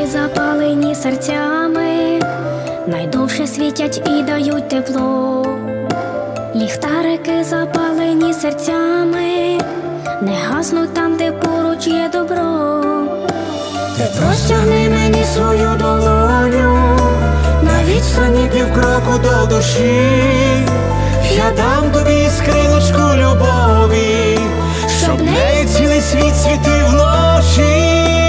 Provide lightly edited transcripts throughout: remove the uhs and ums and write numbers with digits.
Ліхтарики запалені серцями, найдовше світять і дають тепло. Ліхтарики запалені серцями, не гаснуть там, де поруч є добро. Ти простягни мені свою долоню, на відстані півкроку до душі. Я дам тобі скриночку любові, щоб нею цілий світ світив вночі.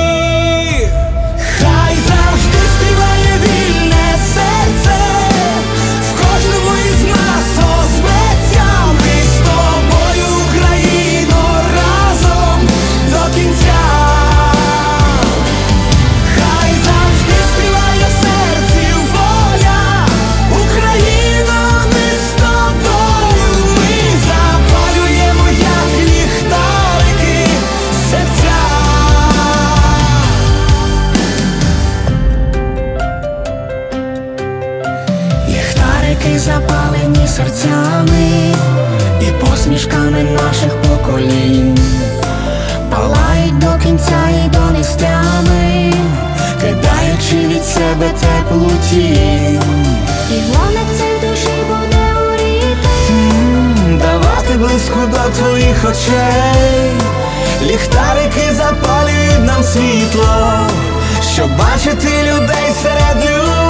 Хай завжди співає вільне серце, в кожному із нас озветься. Ми з тобою, Україно, разом до кінця. Хай завжди співає в серці воля, Україна, ми з тобою. Ми запалюємо, як ліхтарики, серця. Ліхтарики запалені серцями і посмішками наших поколінь, палають до кінця і до нестями, кидаючи від себе теплу тінь. І вогник цей в душі буде горіти, давати близько до твоїх очей. Ліхтарики запалюють нам світло, щоб бачити людей серед людей.